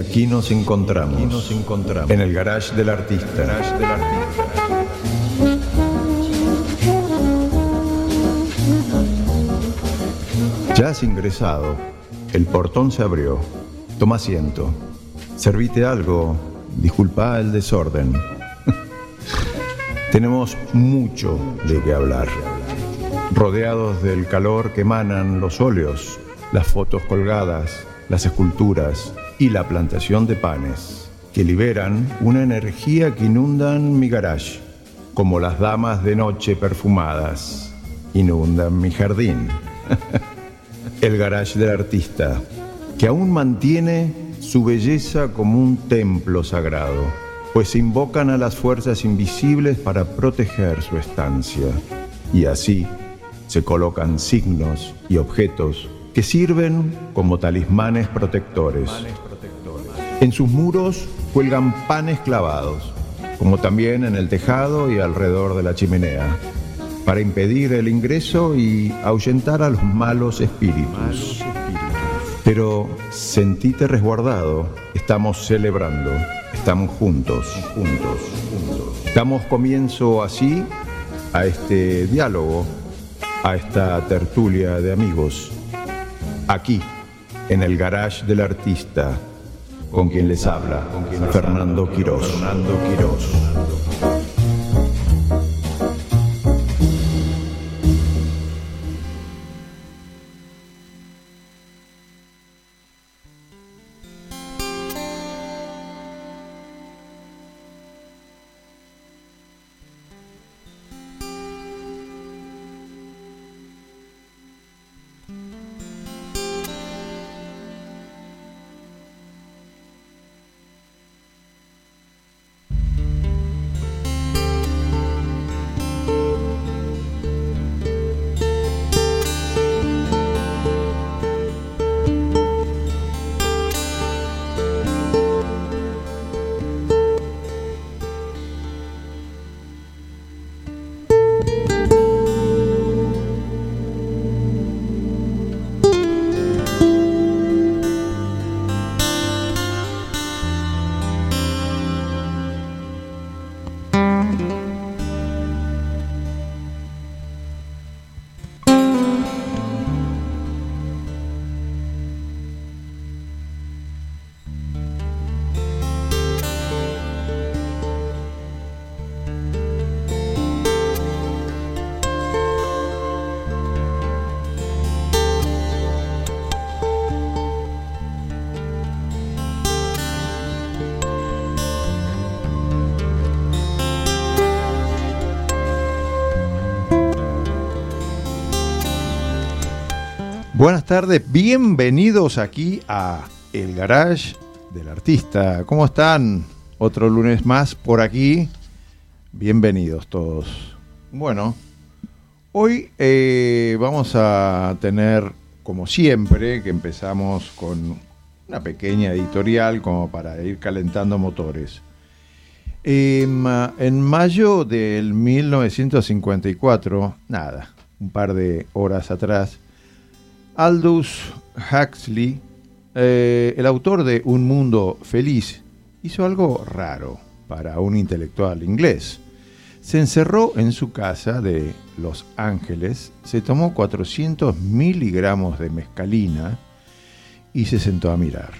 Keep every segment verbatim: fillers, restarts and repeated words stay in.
Aquí nos encontramos, Aquí nos encontramos en el garage del artista. Garage del artista. Ya has ingresado, el portón se abrió. Toma asiento. Servite algo, disculpa el desorden. Tenemos mucho de qué hablar. Rodeados del calor que emanan los óleos, las fotos colgadas, las esculturas y la plantación de panes, que liberan una energía que inundan mi garage, como las damas de noche perfumadas inundan mi jardín. El garage del artista, que aún mantiene su belleza como un templo sagrado, pues se invocan a las fuerzas invisibles para proteger su estancia, y así se colocan signos y objetos que sirven como talismanes protectores. En sus muros cuelgan panes clavados, como también en el tejado y alrededor de la chimenea, para impedir el ingreso y ahuyentar a los malos espíritus. Pero sentite resguardado, estamos celebrando, estamos juntos, juntos, juntos. Damos comienzo así a este diálogo, a esta tertulia de amigos, aquí, en el garage del artista, con quien les habla, con quien Fernando Quirós. Fernando Quirós. Buenas tardes, bienvenidos aquí a El Garage del Artista. ¿Cómo están? Otro lunes más por aquí. Bienvenidos todos. Bueno, hoy eh, vamos a tener, como siempre, que empezamos con una pequeña editorial como para ir calentando motores. Eh, en mayo del mil novecientos cincuenta y cuatro, nada, un par de horas atrás, Aldous Huxley, eh, el autor de Un Mundo Feliz, hizo algo raro para un intelectual inglés. Se encerró en su casa de Los Ángeles, se tomó cuatrocientos miligramos de mescalina y se sentó a mirar.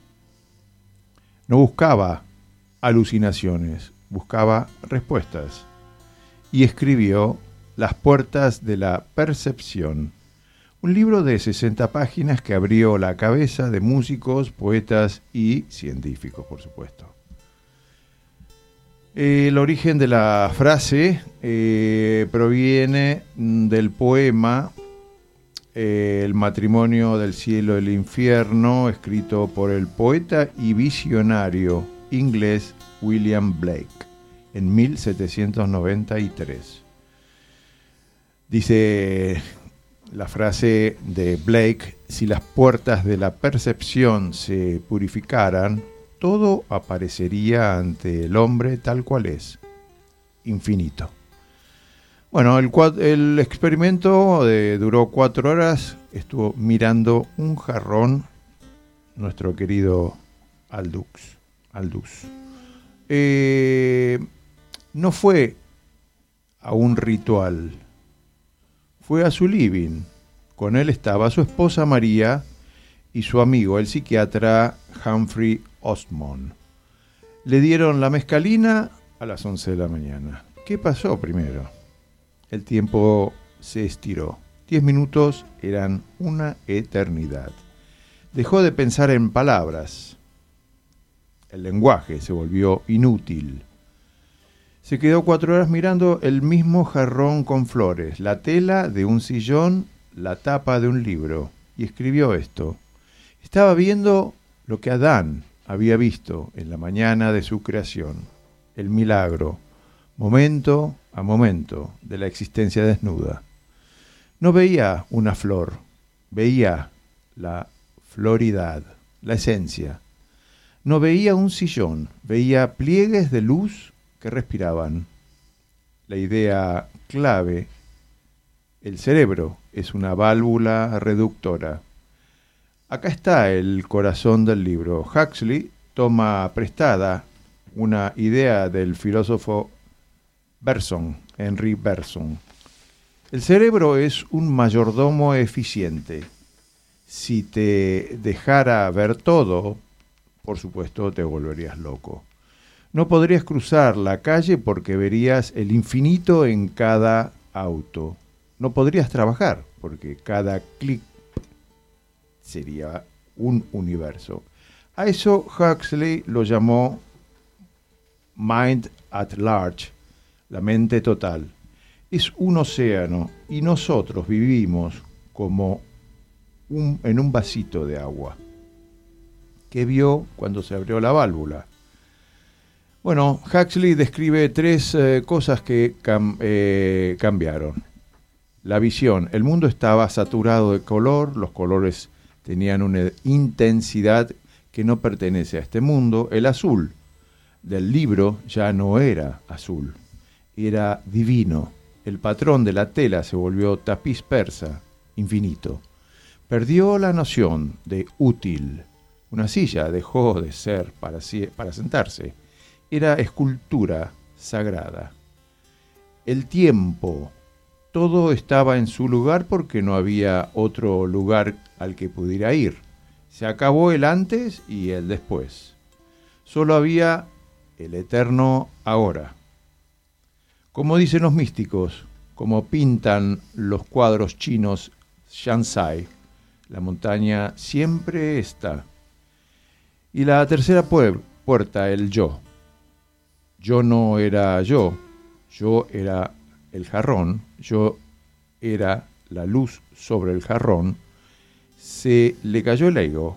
No buscaba alucinaciones, buscaba respuestas. Y escribió Las puertas de la percepción, un libro de sesenta páginas que abrió la cabeza de músicos, poetas y científicos, por supuesto. El origen de la frase eh, proviene del poema eh, El matrimonio del cielo y el infierno, escrito por el poeta y visionario inglés William Blake en mil setecientos noventa y tres. Dice la frase de Blake: si las puertas de la percepción se purificaran, todo aparecería ante el hombre tal cual es, infinito. Bueno, el, el experimento de, duró cuatro horas, estuvo mirando un jarrón nuestro querido Aldous. Aldous. Eh, no fue a un ritual, fue a su living. Con él estaba su esposa María y su amigo, el psiquiatra Humphrey Osmond. Le dieron la mescalina a las once de la mañana. ¿Qué pasó primero? El tiempo se estiró. Diez minutos eran una eternidad. Dejó de pensar en palabras. El lenguaje se volvió inútil. Se quedó cuatro horas mirando el mismo jarrón con flores, la tela de un sillón, la tapa de un libro, y escribió esto. Estaba viendo lo que Adán había visto en la mañana de su creación, el milagro, momento a momento, de la existencia desnuda. No veía una flor, veía la floridad, la esencia. No veía un sillón, veía pliegues de luz que respiraban. La idea clave, el cerebro es una válvula reductora. Acá está el corazón del libro. Huxley toma prestada una idea del filósofo Bergson, Henry Bergson. El cerebro es un mayordomo eficiente. Si te dejara ver todo, por supuesto te volverías loco. No podrías cruzar la calle porque verías el infinito en cada auto. No podrías trabajar porque cada clic sería un universo. A eso Huxley lo llamó mind at large, la mente total. Es un océano y nosotros vivimos como un, en un vasito de agua. ¿Qué vio cuando se abrió la válvula? Bueno, Huxley describe tres eh, cosas que cam, eh, cambiaron. La visión. El mundo estaba saturado de color, los colores tenían una intensidad que no pertenece a este mundo. El azul del libro ya no era azul, era divino. El patrón de la tela se volvió tapiz persa, infinito. Perdió la noción de útil. Una silla dejó de ser para, para sentarse. Era escultura sagrada. El tiempo. Todo estaba en su lugar porque no había otro lugar al que pudiera ir. Se acabó el antes y el después. Solo había el eterno ahora. Como dicen los místicos, como pintan los cuadros chinos Shanxi, la montaña siempre está. Y la tercera pu- puerta, el yo. Yo no era yo, yo era el jarrón, yo era la luz sobre el jarrón. Se le cayó el ego.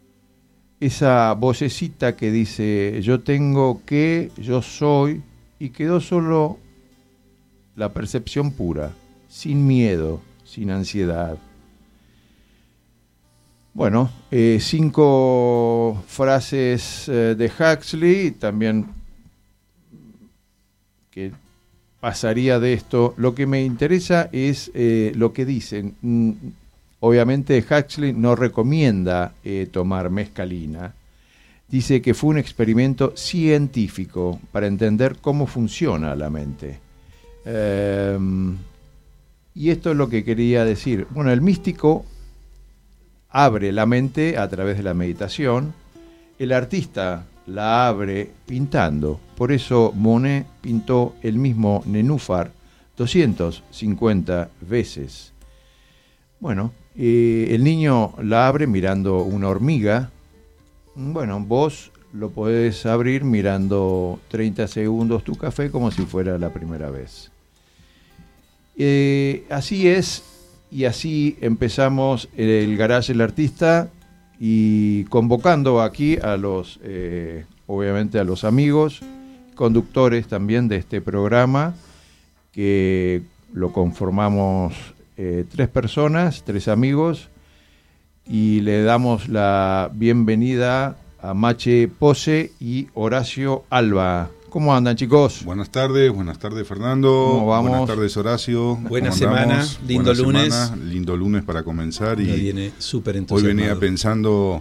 Esa vocecita que dice yo tengo que, yo soy, y quedó solo la percepción pura, sin miedo, sin ansiedad. Bueno, eh, cinco frases eh, de Huxley, también que pasaría de esto. Lo que me interesa es eh, lo que dicen. Mm, obviamente Huxley no recomienda eh, tomar mescalina. Dice que fue un experimento científico para entender cómo funciona la mente. Eh, y esto es lo que quería decir. Bueno, el místico abre la mente a través de la meditación. El artista la abre pintando. Por eso Monet pintó el mismo nenúfar doscientas cincuenta veces. Bueno, eh, el niño la abre mirando una hormiga. Bueno, vos lo podés abrir mirando treinta segundos tu café como si fuera la primera vez. Eh, así es, y así empezamos el Garage del Artista, y convocando aquí a los, eh, obviamente a los amigos, conductores también de este programa, que lo conformamos eh, tres personas, tres amigos, y le damos la bienvenida a Mache Pose y Horacio Alba. ¿Cómo andan, chicos? Buenas tardes, buenas tardes, Fernando. ¿Cómo vamos? Buenas tardes, Horacio. Buena semana, lindo Buena lunes. Semana, lindo lunes para comenzar. Me y viene súper hoy entusiasmado. venía pensando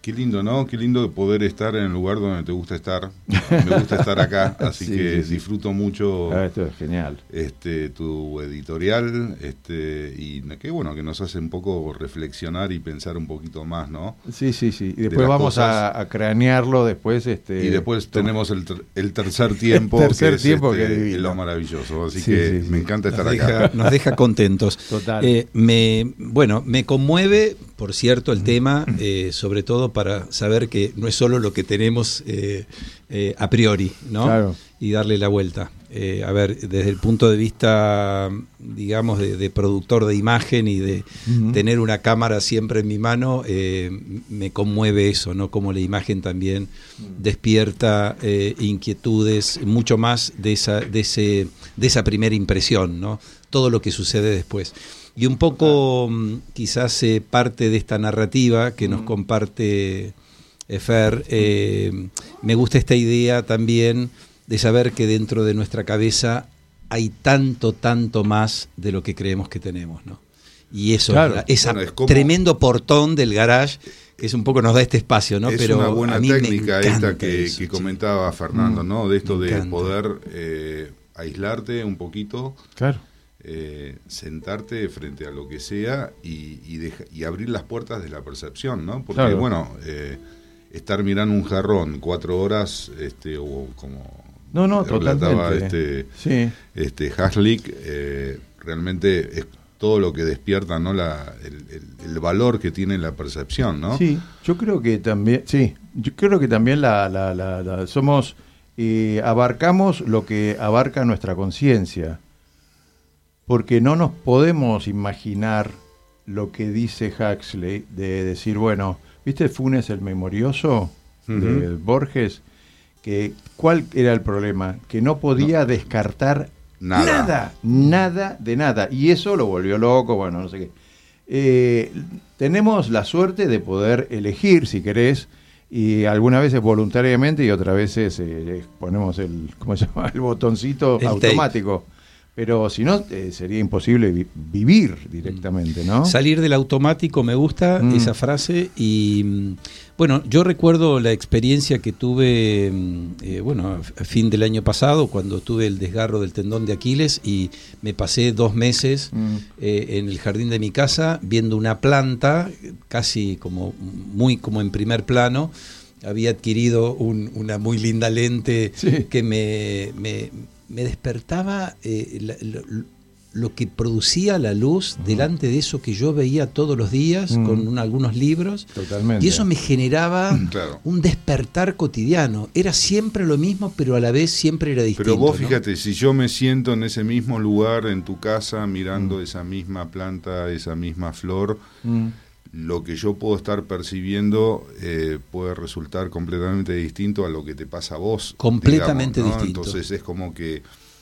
Qué lindo, ¿no? Qué lindo poder estar en el lugar donde te gusta estar. Me gusta estar acá, así sí, que sí, sí. disfruto mucho. Ah, esto es genial. Este, tu editorial, este, y qué bueno que nos hace un poco reflexionar y pensar un poquito más, ¿no? Sí, sí, sí. Y después de vamos a, a cranearlo después. Este, y después tenemos el, ter, el tercer tiempo, el tercer que es tiempo este, que es lo maravilloso. Así sí, que sí, sí. me encanta estar nos acá. Deja, nos deja contentos. Total. Eh, me, bueno, me conmueve, por cierto, el tema, eh, sobre todo para saber que no es solo lo que tenemos eh, eh, a priori, ¿no? Claro. Y darle la vuelta. Eh, a ver, desde el punto de vista, digamos, de, de productor de imagen y de uh-huh. tener una cámara siempre en mi mano, eh, me conmueve eso, ¿no? Como la imagen también uh-huh. despierta eh, inquietudes, mucho más de esa, de ese, de esa primera impresión, ¿no? Todo lo que sucede después. Y un poco uh-huh. quizás eh, parte de esta narrativa que uh-huh. nos comparte eh, Fer, eh, me gusta esta idea también de saber que dentro de nuestra cabeza hay tanto, tanto más de lo que creemos que tenemos, ¿no? Y eso, claro. ese bueno, es como... tremendo portón del garage, que es un poco nos da este espacio, ¿no? Es Pero una buena a mí técnica me esta que, eso, que sí. comentaba Fernando, mm, ¿no? De esto de encanta. poder eh, aislarte un poquito, claro. eh, sentarte frente a lo que sea y, y, deja, y abrir las puertas de la percepción, ¿no? Porque, claro. bueno, eh, estar mirando un jarrón cuatro horas, este, o como... No, no, relataba totalmente. Este, sí. este Haslick, eh, realmente es todo lo que despierta, ¿no? La, el, el, el valor que tiene la percepción, ¿no? Sí, yo creo que también, sí, yo creo que también la, la, la, la somos, eh, abarcamos lo que abarca nuestra conciencia, porque no nos podemos imaginar lo que dice Huxley de decir, bueno, ¿viste Funes el Memorioso uh-huh. de Borges? Que, ¿cuál era el problema? Que no podía no. descartar nada. nada, nada de nada. Y eso lo volvió loco, bueno, no sé qué. Eh, tenemos la suerte de poder elegir, si querés, y algunas veces voluntariamente y otras veces eh, ponemos el, ¿cómo se llama? El botoncito el automático. Tape. Pero si no, eh, sería imposible vi- vivir directamente, ¿no? Salir del automático, me gusta mm. esa frase. Y bueno, yo recuerdo la experiencia que tuve, eh, bueno, a fin del año pasado, cuando tuve el desgarro del tendón de Aquiles y me pasé dos meses mm. eh, en el jardín de mi casa viendo una planta, casi como muy como en primer plano. Había adquirido un, una muy linda lente sí. que me... me me despertaba eh, la, lo, lo que producía la luz uh-huh. delante de eso que yo veía todos los días uh-huh. con un, algunos libros. Totalmente. Y eso me generaba claro. un despertar cotidiano. Era siempre lo mismo, pero a la vez siempre era distinto. Pero vos fíjate, ¿no? Si yo me siento en ese mismo lugar, en tu casa, mirando uh-huh. esa misma planta, esa misma flor, uh-huh. lo que yo puedo estar percibiendo eh, puede resultar completamente distinto a lo que te pasa a vos. Completamente digamos, ¿no? distinto. Entonces es como que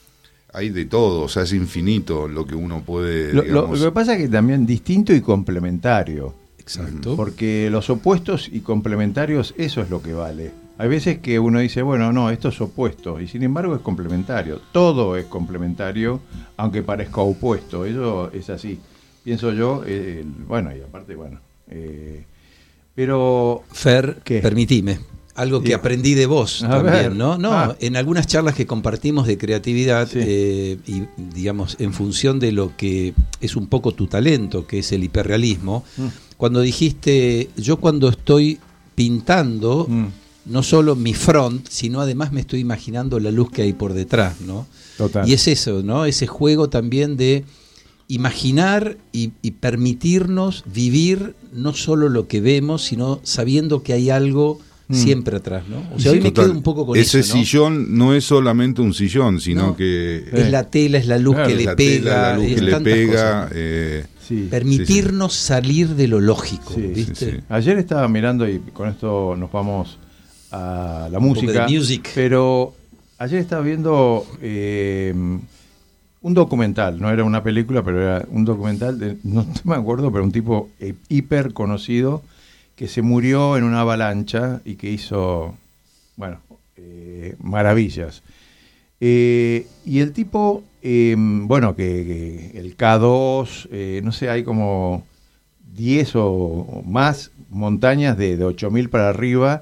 hay de todo, o sea, es infinito lo que uno puede, lo, digamos... lo, lo que pasa es que también distinto y complementario. Exacto. Porque los opuestos y complementarios, eso es lo que vale. Hay veces que uno dice, bueno, no, esto es opuesto, y sin embargo es complementario. Todo es complementario, aunque parezca opuesto. Eso es así. Pienso yo, eh, bueno, y aparte, bueno, eh, pero... Fer, ¿qué? Permitime, algo que sí. aprendí de vos a también, ver. ¿no? No, ah. en algunas charlas que compartimos de creatividad, sí. eh, y digamos, en función de lo que es un poco tu talento, que es el hiperrealismo, mm. cuando dijiste, yo cuando estoy pintando, mm. no solo mi front, sino además me estoy imaginando la luz que hay por detrás, ¿no? Total. Y es eso, ¿no? Ese juego también de imaginar y, y permitirnos vivir no solo lo que vemos, sino sabiendo que hay algo mm. siempre atrás, ¿no? O sea, sí, hoy me quedo un poco con ese eso, ¿no? sillón no es solamente un sillón, sino no, que... Es la tela, es la luz claro, que le la pega, tela, la luz es que le tantas pega... cosas. Eh, sí. Permitirnos sí, sí. salir de lo lógico, sí, ¿viste? Sí, sí. Ayer estaba mirando, y con esto nos vamos a la música, music. pero ayer estaba viendo... Eh, un documental, no era una película, pero era un documental, de, no me acuerdo, pero un tipo eh, hiper conocido que se murió en una avalancha y que hizo, bueno, eh, maravillas. Eh, y el tipo, eh, bueno, que, que el K dos, eh, no sé, hay como diez o más montañas de, de ocho mil para arriba.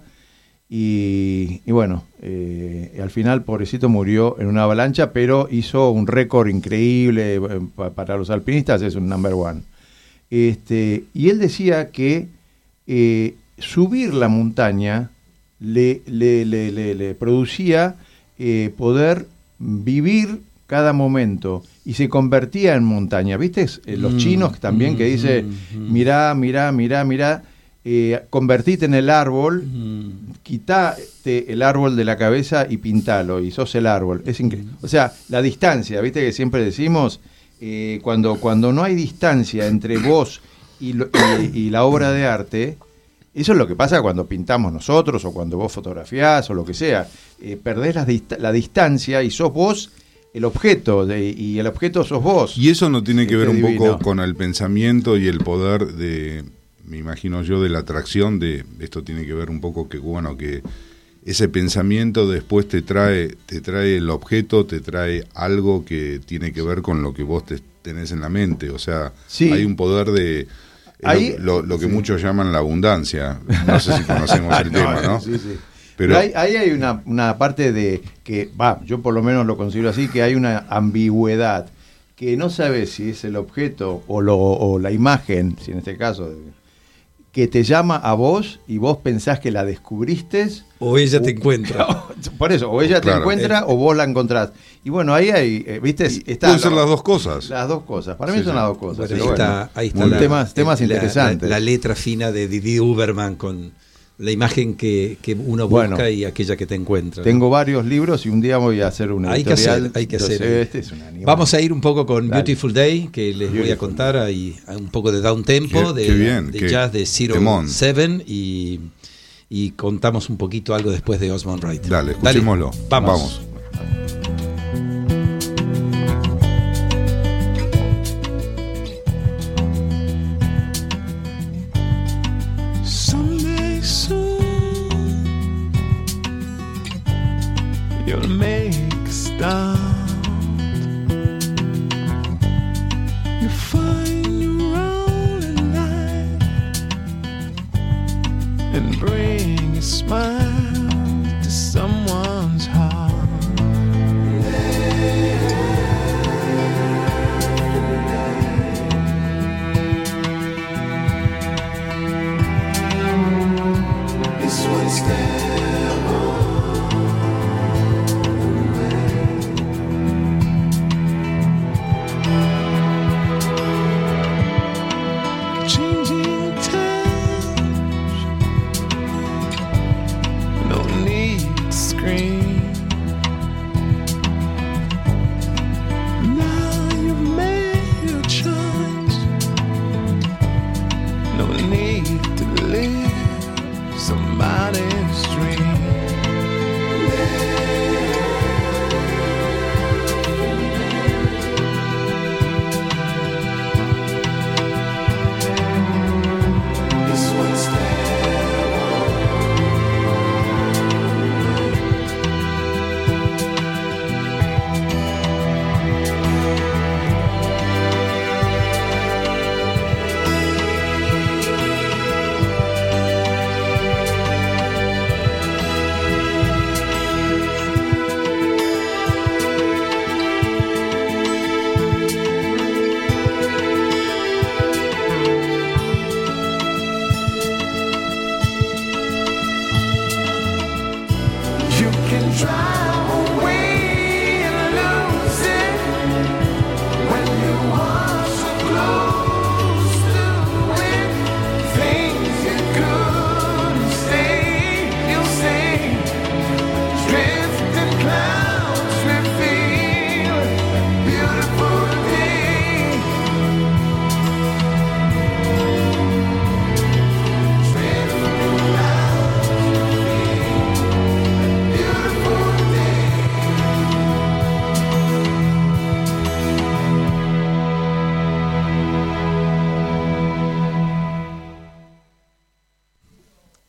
Y, y bueno, eh, al final pobrecito murió en una avalancha, pero hizo un récord increíble eh, pa, para los alpinistas, es un number one. Este, y él decía que eh, subir la montaña le, le, le, le, le producía eh, poder vivir cada momento y se convertía en montaña. ¿Viste? Los mm, chinos también mm, que dice, mm, mirá, mirá, mirá, mirá. Eh, convertite en el árbol, mm. quitate el árbol de la cabeza y pintalo, y sos el árbol. Es increíble. O sea, la distancia, viste que siempre decimos, eh, cuando, cuando no hay distancia entre vos y, lo, y, y la obra de arte, eso es lo que pasa cuando pintamos nosotros, o cuando vos fotografiás, o lo que sea. Eh, perdés la, dist- la distancia y sos vos el objeto, de, y el objeto sos vos. Y eso no tiene que ver un divino. poco con el pensamiento y el poder de... me imagino yo, de la atracción, de esto tiene que ver un poco que, bueno, que ese pensamiento después te trae, te trae el objeto, te trae algo que tiene que ver con lo que vos te, tenés en la mente, o sea, sí. hay un poder de, Ahí, lo, lo, lo que sí. muchos llaman la abundancia, no sé si conocemos el no, tema, ¿no? Sí, sí. Pero ahí, ahí hay una, una parte de que, va, yo por lo menos lo considero así, que hay una ambigüedad, que no sabes si es el objeto o, lo, o la imagen, si en este caso... que te llama a vos y vos pensás que la descubriste. O ella te encuentra. Por eso, o ella claro, te encuentra eh, o vos la encontrás. Y bueno, ahí hay, eh, ¿viste? Está, pueden ser las dos cosas. Las dos cosas. Para sí, mí son sí. las dos cosas. Bueno, ahí, bueno, está, ahí está la, temas, temas la, interesantes. La, la letra fina de Didi Uberman con la imagen que, que uno busca bueno, y aquella que te encuentra. Tengo ¿no? varios libros y un día voy a hacer una hay editorial. Que hacer, hay que hacer. Este es Vamos a ir un poco con Dale. Beautiful Day, que les Beautiful. voy a contar ahí un poco de down tempo, qué, de, qué bien, de qué, jazz de Zero Seven y, y contamos un poquito algo después de Osmond Wright. Dale, escuchémoslo. Dale. Vamos. Vamos. You'll make a start. You find your own life and bring a smile to someone's heart. This one's there.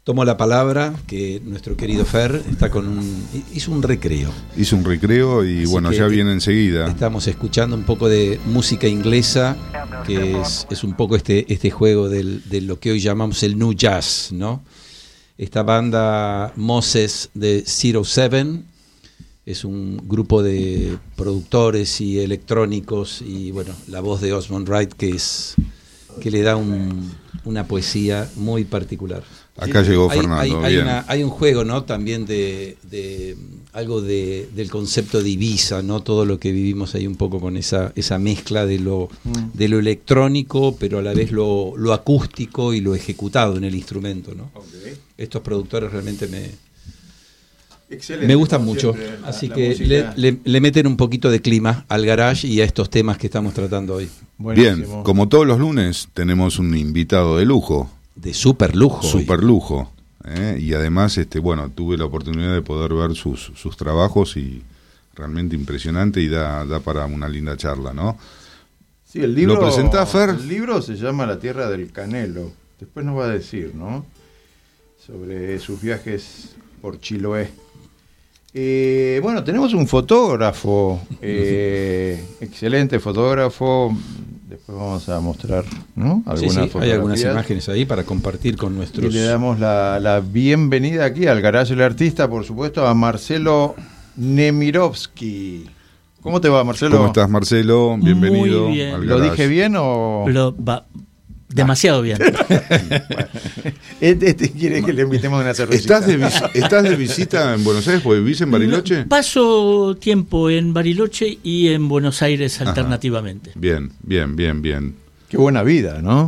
tomo la palabra, que nuestro querido Fer está con un, hizo un recreo. Hizo un recreo y Así bueno, que ya viene enseguida. Estamos escuchando un poco de música inglesa, que es, es un poco este, este juego del, de lo que hoy llamamos el New Jazz, ¿no? Esta banda Moses de Zero Seven es un grupo de productores y electrónicos, y bueno, la voz de Osmond Wright, que es que le da un, una poesía muy particular. Acá sí, llegó hay, Fernando. Hay, hay, bien. Una, hay un juego, ¿no? También de, de algo de, del concepto de Ibiza, ¿no? Todo lo que vivimos ahí un poco con esa, esa mezcla de lo, mm. de lo electrónico, pero a la vez lo, lo acústico y lo ejecutado en el instrumento, ¿no? Okay. Estos productores realmente me, Excelente, me gustan mucho, siempre, así la, que la le, le, le meten un poquito de clima al garage y a estos temas que estamos tratando hoy. Buenísimo. Bien, como todos los lunes tenemos un invitado de lujo. De super lujo. Super lujo. ¿eh? Y además, este, bueno, tuve la oportunidad de poder ver sus, sus trabajos y realmente impresionante y da, da para una linda charla, ¿no? Sí, el libro. ¿Lo presentás, Fer? El libro se llama La Tierra del Canelo. Después nos va a decir, ¿no? Sobre sus viajes por Chiloé. Eh, bueno, tenemos un fotógrafo, eh, excelente fotógrafo. Después vamos a mostrar, ¿no? Algunas sí, sí, hay algunas imágenes ahí para compartir con nuestros... Y le damos la, la bienvenida aquí al Garage del Artista, por supuesto, a Marcelo Nemirovsky. ¿Cómo te va, Marcelo? ¿Cómo estás, Marcelo? Bienvenido. Muy bien. Al ¿Lo Garage. dije bien o...? Lo, va, demasiado bien. Bueno, este, este quiere que le invitemos una cervecita. ¿Estás de, vis- ¿Estás de visita en Buenos Aires? ¿Porque vivís en Bariloche? Paso tiempo en Bariloche y en Buenos Aires alternativamente. Ajá. Bien, bien, bien, bien. Qué buena vida, ¿no?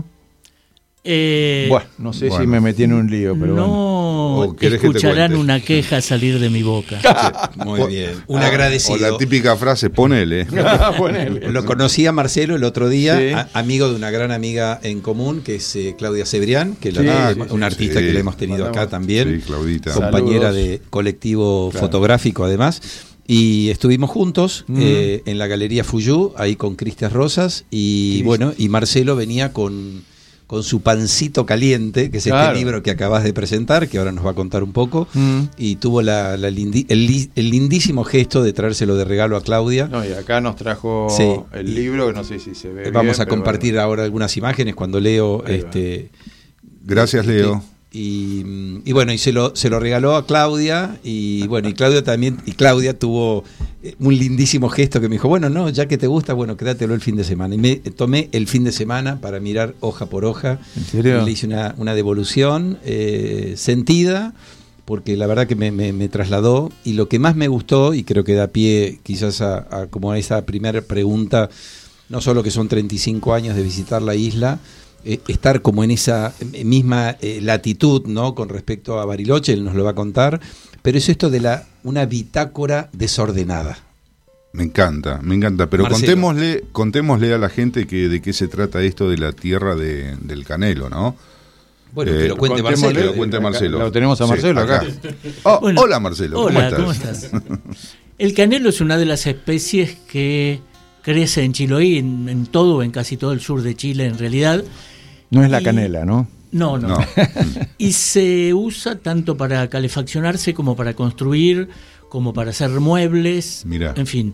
Eh, bueno, no sé bueno. si me metí en un lío, pero no bueno. escucharán que una queja salir de mi boca. Sí, muy bien, un ah, agradecido. O la típica frase, ponele. ponele. Lo conocí a Marcelo el otro día, sí. a, amigo de una gran amiga en común, que es eh, Claudia Cebrián, que sí, la, sí, una sí, artista sí. que le hemos tenido Mandamos. acá también, Sí, Claudita. compañera Saludos. de colectivo claro. fotográfico además. Y estuvimos juntos mm. eh, en la Galería Fuyú, ahí con Cristian Rosas, y sí. bueno, y Marcelo venía con... con su pancito caliente, que es claro. este libro que acabas de presentar, que ahora nos va a contar un poco, mm. y tuvo la, la lindi, el, el lindísimo gesto de traérselo de regalo a Claudia. No, y acá nos trajo sí. el libro, que no sé si se ve Vamos bien, a compartir bueno. ahora algunas imágenes cuando Leo... Ahí este Gracias, Leo. Y, y bueno, y se lo, se lo regaló a Claudia, y bueno, y Claudia también, y Claudia tuvo un lindísimo gesto que me dijo, bueno, no, ya que te gusta, bueno, quédatelo el fin de semana. Y me tomé el fin de semana para mirar hoja por hoja. ¿En serio? Y le hice una, una devolución eh, sentida, porque la verdad que me, me, me trasladó, y lo que más me gustó, y creo que da pie quizás a, a como a esa primera pregunta, no solo que son treinta y cinco años de visitar la isla, Eh, estar como en esa misma eh, latitud, ¿no? Con respecto a Bariloche, él nos lo va a contar, pero es esto de la una bitácora desordenada. Me encanta, me encanta, pero Marcelo. contémosle, contémosle a la gente que de qué se trata esto de la tierra de, del Canelo, ¿no? Bueno, Eh, que lo cuente contémosle, Marcelo. Que lo cuente acá, Marcelo. Lo tenemos a Marcelo Sí, acá. Oh, Bueno, hola, Marcelo, ¿cómo hola, estás? ¿cómo estás? El canelo es una de las especies que crece en Chiloé, en, en todo, en casi todo el sur de Chile en realidad. No es la Y- canela, ¿no? No, no, No. Y se usa tanto para calefaccionarse como para construir, como para hacer muebles, Mirá. en fin.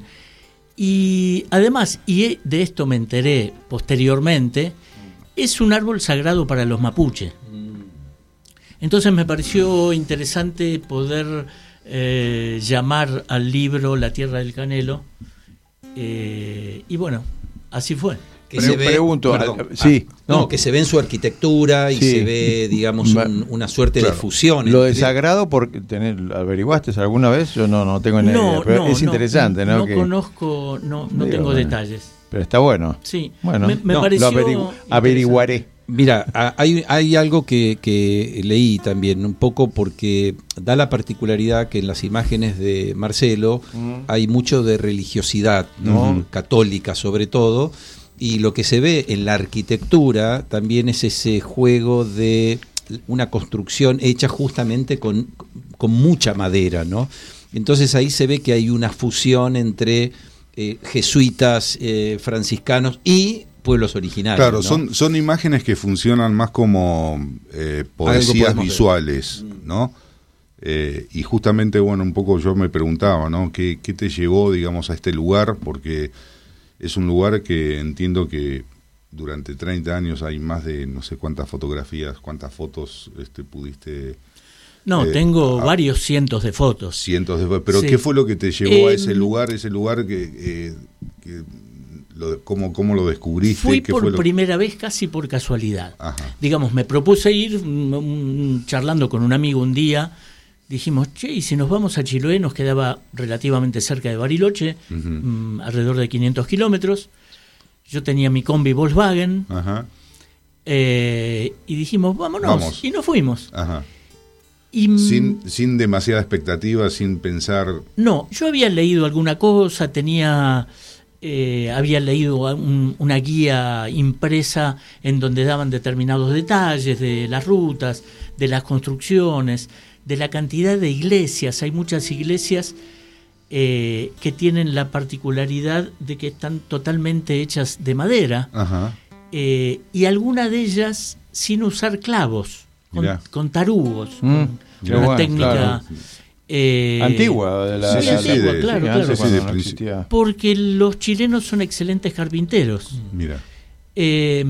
Y además, y de esto me enteré posteriormente, es un árbol sagrado para los mapuche. Entonces me pareció interesante poder eh, llamar al libro La Tierra del Canelo, eh, y bueno, así fue. Que Pre- se ve, pregunto, perdón, al- sí, ah, no, no. que se ve en su arquitectura y Sí. se ve, digamos, un- una suerte Claro. de fusión. Lo de entre- sagrado, porque tener, ¿averiguaste alguna vez? Yo no, no tengo ni No, idea, pero no, es interesante, ¿no? No Que- conozco, no, no Digo, tengo bueno. detalles. Pero está bueno. Sí, Bueno, me, me no, lo pareció Lo averigu- averiguaré. Mira, a- hay, hay algo que, que leí también, un poco porque da la particularidad que en las imágenes de Marcelo hay mucho de religiosidad, ¿no? Ujú. Católica sobre todo, y lo que se ve en la arquitectura también es ese juego de una construcción hecha justamente con, con mucha madera, ¿no? Entonces ahí se ve que hay una fusión entre eh, jesuitas, eh, franciscanos y pueblos originarios. Claro, ¿no? son, son imágenes que funcionan más como eh, poesías visuales, ver. ¿no? Eh, y justamente, bueno, un poco yo me preguntaba, ¿no? ¿Qué, qué te llevó, digamos, a este lugar? Porque es un lugar que entiendo que durante treinta años hay más de no sé cuántas fotografías, cuántas fotos este, pudiste... No, eh, tengo a, varios cientos de fotos. Cientos de fotos. Pero sí. ¿qué fue lo que te llevó eh, a ese lugar? Ese lugar que... Eh, que lo, ¿cómo, ¿Cómo lo descubriste? Fui ¿Qué por fue lo... primera vez casi por casualidad. Ajá. Digamos, me propuse ir um, um, charlando con un amigo un día. Dijimos, che, y si nos vamos a Chiloé, nos quedaba relativamente cerca de Bariloche, uh-huh. um, alrededor de quinientos kilómetros. Yo tenía mi combi Volkswagen. Ajá. Eh, y dijimos, vámonos. Vamos. Y nos fuimos. Ajá. Y, sin, sin demasiada expectativa, sin pensar... No, yo había leído alguna cosa, tenía... Eh, había leído un, una guía impresa en donde daban determinados detalles de las rutas, de las construcciones, de la cantidad de iglesias. Hay muchas iglesias eh, que tienen la particularidad de que están totalmente hechas de madera. Ajá. Eh, y algunas de ellas sin usar clavos, con, con tarugos, mm, con una bueno, técnica... Claro. Eh, antigua de la, sí, la, antigua, de, claro, sí, claro. Sí, no existía. Porque los chilenos son excelentes carpinteros. Mira. Eh,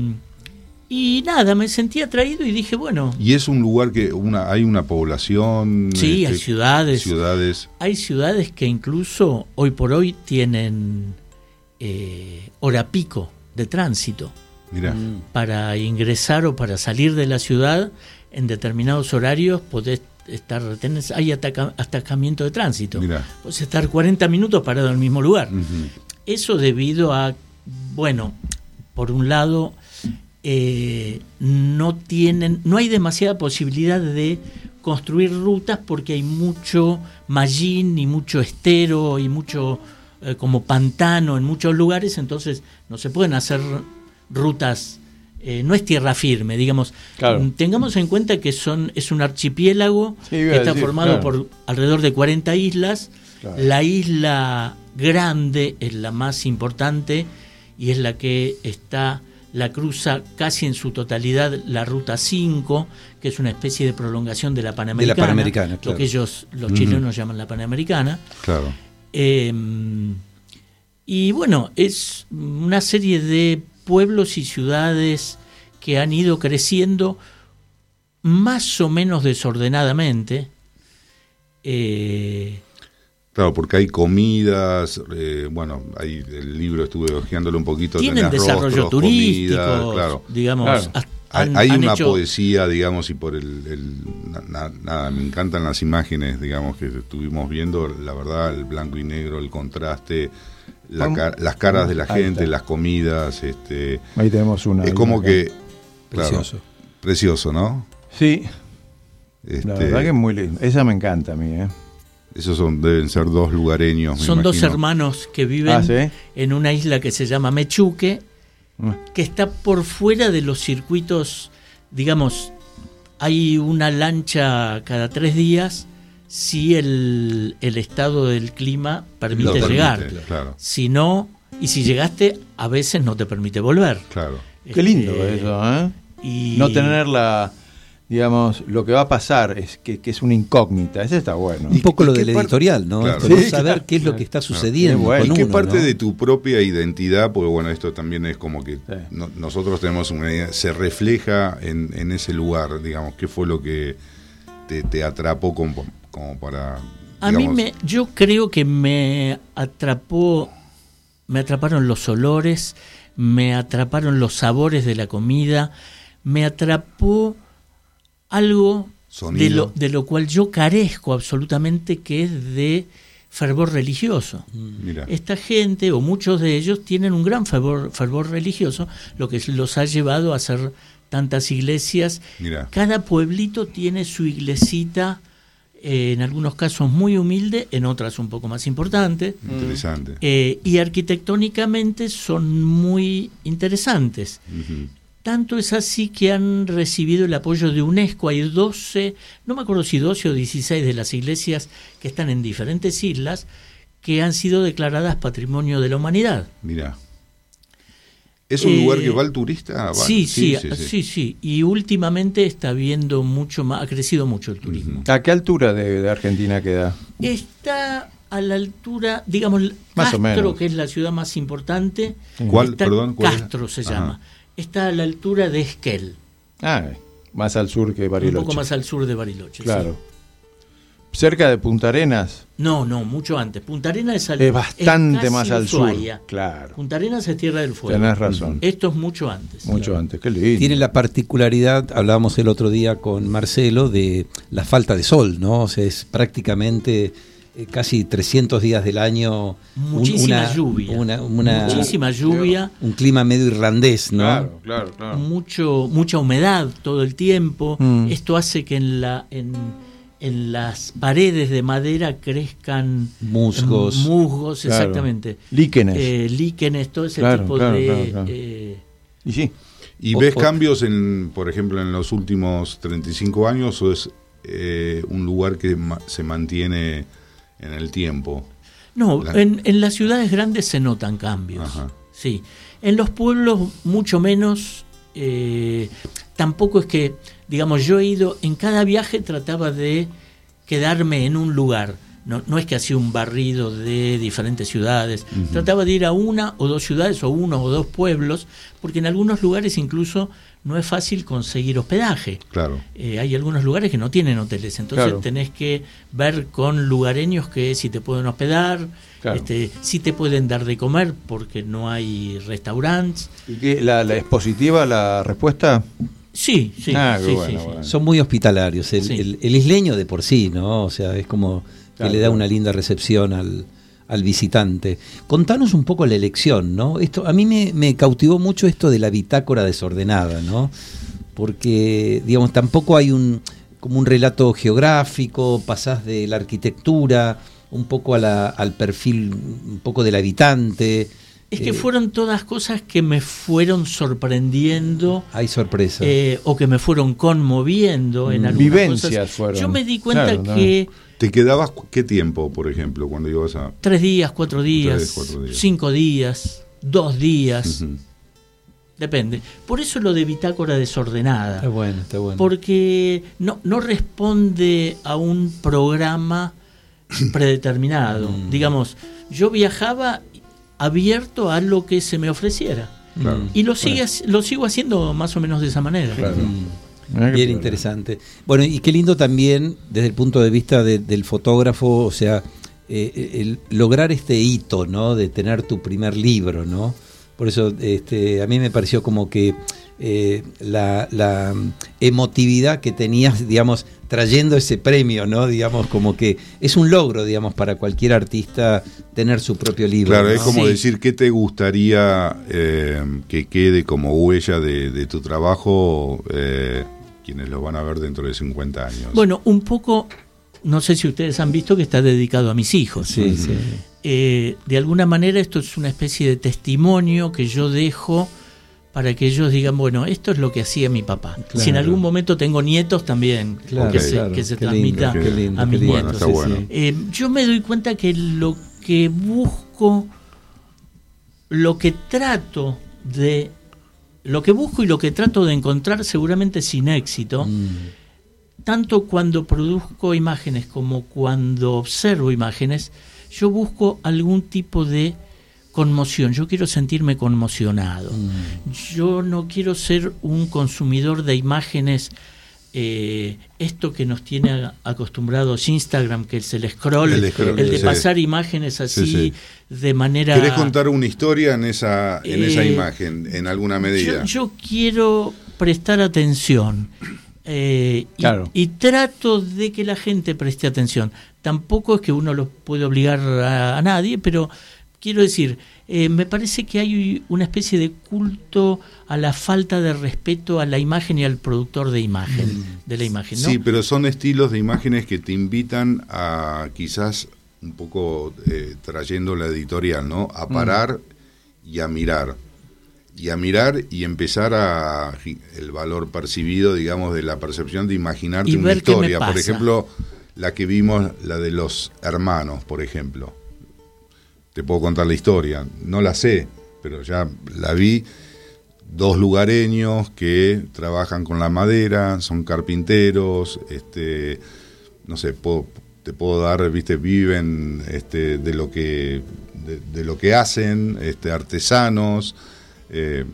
y nada, me sentí atraído y dije, bueno. Y es un lugar que una hay una población. Sí, este, hay ciudades. Ciudades. Hay ciudades que incluso hoy por hoy tienen eh, hora pico de tránsito. Mira. Para ingresar o para salir de la ciudad en determinados horarios podés estar, tenés, hay ataca, atacamiento de tránsito. Mirá. Puedes estar cuarenta minutos parado en el mismo lugar. Uh-huh. Eso debido a, bueno, por un lado, eh, no tienen, no hay demasiada posibilidad de construir rutas porque hay mucho mallín y mucho estero y mucho eh, como pantano en muchos lugares, entonces no se pueden hacer rutas. Eh, no es tierra firme, digamos. Claro. Tengamos en cuenta que son es un archipiélago sí, que está decir, formado claro. por alrededor de cuarenta islas. Claro. La isla grande es la más importante y es la que está, la cruza casi en su totalidad la ruta cinco, que es una especie de prolongación de la Panamericana, de la Panamericana, claro. Lo que ellos, los uh-huh. chilenos llaman la Panamericana. Claro. Eh, y bueno, es una serie de pueblos y ciudades que han ido creciendo más o menos desordenadamente. Eh, claro, porque hay comidas, eh, bueno, hay, el libro estuve hojeándolo un poquito. Tienen desarrollo rostros, turístico, comida, claro. digamos. Claro. Han, hay hay han una hecho... poesía, digamos, y por el... el na, nada, me encantan las imágenes, digamos, que estuvimos viendo, la verdad, el blanco y negro, el contraste... La car- las caras de la gente, las comidas, este, ahí tenemos una. Es como acá. que precioso, claro, precioso, ¿no? Sí. Este, la verdad que es muy lindo. Esa me encanta a mí, ¿eh? Esos son deben ser dos lugareños. Son me dos imagino. hermanos que viven ah, ¿sí? en una isla que se llama Mechuque, ah. que está por fuera de los circuitos, digamos, hay una lancha cada tres días. Si el, el estado del clima permite, permite llegar. Claro. Si no, y si llegaste, a veces no te permite volver. Claro. Qué lindo este, eso, ¿eh? Y... No tener la, digamos, lo que va a pasar, es que, que es una incógnita. Eso está bueno. Un poco ¿Y lo del par... editorial, ¿no? Claro. Sí, saber claro, qué es lo claro, que está claro, sucediendo. Bueno. ¿Y qué uno, parte ¿no? de tu propia identidad? Porque bueno, esto también es como que sí. no, nosotros tenemos una idea, se refleja en, en ese lugar, digamos, ¿qué fue lo que te, te atrapó como, como para... A mí me, yo creo que me atrapó, me atraparon los olores, me atraparon los sabores de la comida, me atrapó algo de lo, de lo cual yo carezco absolutamente, que es de fervor religioso. Mira. Esta gente, o muchos de ellos, tienen un gran fervor, fervor religioso, lo que los ha llevado a hacer tantas iglesias. Mira. Cada pueblito tiene su iglesita, en algunos casos muy humilde, en otras un poco más importante. Interesante. Eh, y arquitectónicamente son muy interesantes. Uh-huh. Tanto es así que han recibido el apoyo de UNESCO. Hay doce, no me acuerdo si doce o dieciséis de las iglesias que están en diferentes islas que han sido declaradas Patrimonio de la Humanidad. Mira. ¿Es un Eh, lugar que va el turista? Va. Sí, sí, sí, sí, sí. Y últimamente está viendo mucho más, ha crecido mucho el turismo. ¿A qué altura de, de Argentina queda? Está a la altura, digamos, Más o Castro, menos. que es la ciudad más importante. ¿Cuál, está- perdón? ¿Cuál es? Castro se Ajá. llama. Está a la altura de Esquel, Ah, más al sur que Bariloche. un poco más al sur de Bariloche. Claro. sí. Cerca de Punta Arenas. No, no, mucho antes. Punta Arenas es, al, Es bastante casi más al Ushuaia. sur. Claro. Punta Arenas es Tierra del Fuego. Tenés razón. Esto es mucho antes. Mucho Claro. antes. Qué lindo. Tiene la particularidad, hablábamos el otro día con Marcelo, de la falta de sol, ¿no? O sea, es prácticamente eh, casi trescientos días del año. un- Muchísima una- lluvia. una- una- Muchísima lluvia. Un clima medio irlandés, ¿no? Claro, claro, claro. mucho mucha humedad todo el tiempo. Mm. Esto hace que en la en, en las paredes de madera crezcan Musgos. mm, musgos, Claro. exactamente. Líquenes. Eh, líquenes, todo ese Claro, tipo claro, de claro, claro. eh, Y sí. ¿Y O- ves o- cambios, en, por ejemplo, en los últimos treinta y cinco años o es eh, un lugar que ma- se mantiene en el tiempo? no, La- en, en las ciudades grandes se notan cambios. Ajá. Sí. En los pueblos mucho menos. eh, tampoco es que, digamos, yo he ido, en cada viaje trataba de quedarme en un lugar. No, no es que hacía un barrido de diferentes ciudades. Ujú. Trataba de ir a una o dos ciudades o uno o dos pueblos, porque en algunos lugares incluso no es fácil conseguir hospedaje. Claro. Eh, hay algunos lugares que no tienen hoteles, entonces Claro. tenés que ver con lugareños que si te pueden hospedar, Claro. este, si te pueden dar de comer porque no hay restaurantes. ¿Y qué, la, la es positiva la respuesta? Sí, sí, Ah, qué sí, bueno, sí, sí. bueno. Son muy hospitalarios. El, Sí. el- el isleño de por sí, ¿no? O sea, es como que Claro, le da claro. una linda recepción al, al visitante. Contanos un poco la elección, ¿no? Esto, a mí me, me cautivó mucho esto de la bitácora desordenada, ¿no? Porque, digamos, tampoco hay un como un relato geográfico, pasás de la arquitectura un poco a la, al perfil un poco del habitante. Es que Eh, fueron todas cosas que me fueron sorprendiendo Hay sorpresa. eh, o que me fueron conmoviendo en Mm, algunas vivencias cosas. fueron. Yo me di cuenta Claro, no. que ¿Te quedabas cu- qué tiempo, por ejemplo, cuando ibas a...? tres días, cuatro días, Tres, cuatro días. cinco días, dos días, Ujú. depende. Por eso lo de bitácora desordenada. Está bueno, está bueno. Porque no, no responde a un programa predeterminado. Mm. Digamos, yo viajaba abierto a lo que se me ofreciera. Claro. Y lo, sigue, lo sigo haciendo más o menos de esa manera. Claro. Mm. Mirá qué Bien piola. interesante. Bueno, y qué lindo también desde el punto de vista de- del fotógrafo, o sea, eh, el lograr este hito, ¿no? De tener tu primer libro, ¿no? Por eso este, a mí me pareció como que eh, la, la emotividad que tenías, digamos, trayendo ese premio, ¿no? Digamos, como que es un logro, digamos, para cualquier artista tener su propio libro. Claro, ¿no? es como Sí. decir, ¿qué te gustaría eh, que quede como huella de, de tu trabajo eh, quienes lo van a ver dentro de cincuenta años? Bueno, un poco, no sé si ustedes han visto que está dedicado a mis hijos. Sí, sí. Eh, de alguna manera esto es una especie de testimonio que yo dejo para que ellos digan, bueno, esto es lo que hacía mi papá. Claro. Si en algún momento tengo nietos también, Claro, que, se, claro. que se Qué transmita lindo, qué lindo, a qué mis lindo. Bueno, nietos. está bueno. Eh, yo me doy cuenta que lo que busco, lo que trato de, lo que busco y lo que trato de encontrar seguramente sin éxito, Mm. tanto cuando produzco imágenes como cuando observo imágenes, yo busco algún tipo de conmoción. Yo quiero sentirme conmocionado. Mm. Yo no quiero ser un consumidor de imágenes, eh, esto que nos tiene a- acostumbrados Instagram, que es el scroll, El el, scroll, de sí. pasar imágenes así Sí, sí. de manera... ¿Querés contar una historia en esa, en esa Eh, imagen, en alguna medida? Yo, yo quiero prestar atención eh, y- Claro. y, trato de que la gente preste atención. Tampoco es que uno lo puede obligar a, a nadie, pero quiero decir, eh, me parece que hay una especie de culto a la falta de respeto a la imagen y al productor de imagen, de la imagen, ¿no? Sí, pero son estilos de imágenes que te invitan a quizás un poco eh, trayendo la editorial, ¿no? A parar y a mirar. Y a mirar y empezar a el valor percibido, digamos, de la percepción de imaginarte Y una ver qué me historia. Por pasa. ejemplo, la que vimos, la de los hermanos, por ejemplo. Te puedo contar la historia, no la sé, pero ya la vi dos lugareños que trabajan con la madera, son carpinteros, este, no sé, puedo, te puedo dar, viste, viven este, de lo que de, de lo que hacen, este, artesanos, eh,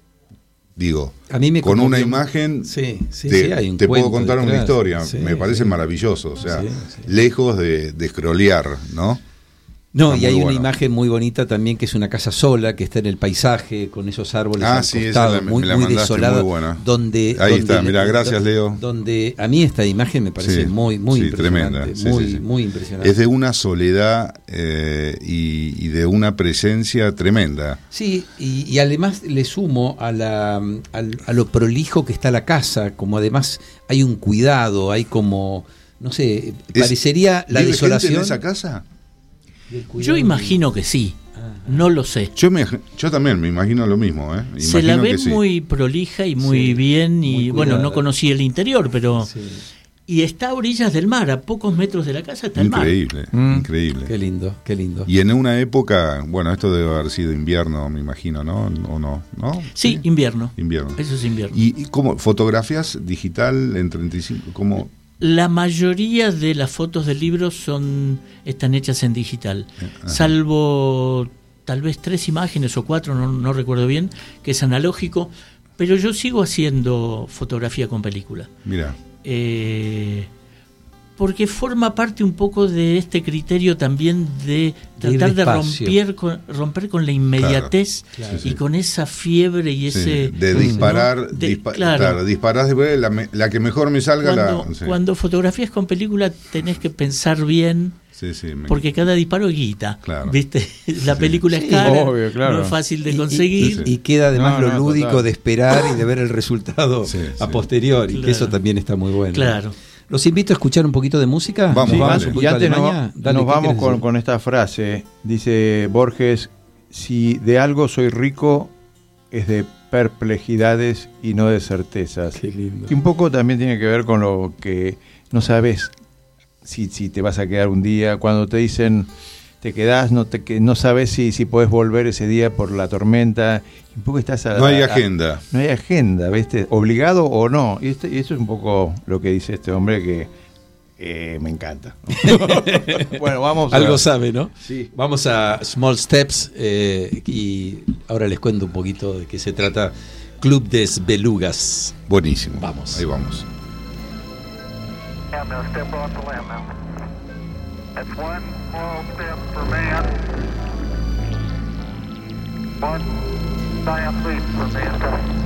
digo, a mí me con una conmovió- imagen sí, sí, te, sí, hay un te puedo cuento contar una detrás. historia, Sí, me parece sí. maravilloso, o sea, Sí, sí. lejos de, de scrollear, ¿no? No, Está y muy hay una bueno. imagen muy bonita también, que es una casa sola, que está en el paisaje, con esos árboles Ah, al sí, esa costado, la- me muy, la muy mandaste, desolada, muy buena. donde... Ahí donde está, le- mirá, gracias, Leo. Donde a mí esta imagen me parece Sí, muy, muy sí, impresionante, tremenda, sí, muy, sí, sí. muy impresionante. Es de una soledad eh, y, y de una presencia tremenda. Sí, y, y además le sumo a, la, al- a lo prolijo que está la casa, como además hay un cuidado, hay como, no sé, Es- parecería la ¿Vive desolación. gente en esa casa? del cuidado Yo del- imagino que sí, Ah, no lo sé. Yo, me, yo también me imagino lo mismo, ¿eh? Se la Imagino ve que sí. muy prolija y muy Sí, bien y muy bueno, cuidada. no conocí el interior, pero... sí. Y está a orillas del mar, a pocos metros de la casa está el mar. Increíble, Mm. increíble. Qué lindo, qué lindo. Y en una época, bueno, esto debe haber sido invierno, me imagino, ¿no? ¿O no? ¿No? Sí, invierno. Invierno. Eso es invierno. ¿Y, y cómo? ¿Fotografías digital en treinta y cinco? ¿Cómo? La mayoría de las fotos del libro son están hechas en digital, Ajá. salvo tal vez tres imágenes o cuatro, no, no recuerdo bien, que es analógico, pero yo sigo haciendo fotografía con película. Mira, Eh, porque forma parte un poco de este criterio también de De ir tratar de despacio. romper con, romper con la inmediatez Claro, y sí, sí. con esa fiebre y sí, ese... de ¿no? disparar, De- dispa- claro. claro, disparás después, la, me- la que mejor me salga Cuando, la... Sí, cuando fotografías con película tenés que pensar bien, sí, sí, me- porque cada disparo es guita, Claro. ¿viste? La Sí. película es Sí, cara, obvio, claro. no es fácil de Y- y- conseguir. Y, y queda además No, lo no, lúdico total. de esperar y de ver el resultado Sí, a sí. posteriori, que Claro. eso también está muy bueno. Claro. Los invito a escuchar un poquito de música. Vamos, Nos dale. un y poquito a antes nos, Alemania. Dale, nos ¿qué vamos querés con, decir? con esta frase. Dice Borges, si de algo soy rico, es de perplejidades y no de certezas. Qué lindo. Y un poco también tiene que ver con lo que no sabes si, si te vas a quedar un día. Cuando te dicen te quedás, no, te, que- no sabes si, si podés volver ese día por la tormenta. Un poco estás a- No hay a- agenda. no hay agenda, ¿viste? Obligado o no. Y, este- y eso es un poco lo que dice este hombre que eh, me encanta. Bueno, vamos a... Algo sabe, ¿no? Sí. Vamos a Small Steps eh, y ahora les cuento un poquito de qué se trata Club des Belugas. Buenísimo. Vamos. Ahí vamos. I'm gonna step off the limb now. That's one small step for man, one giant leap for mankind.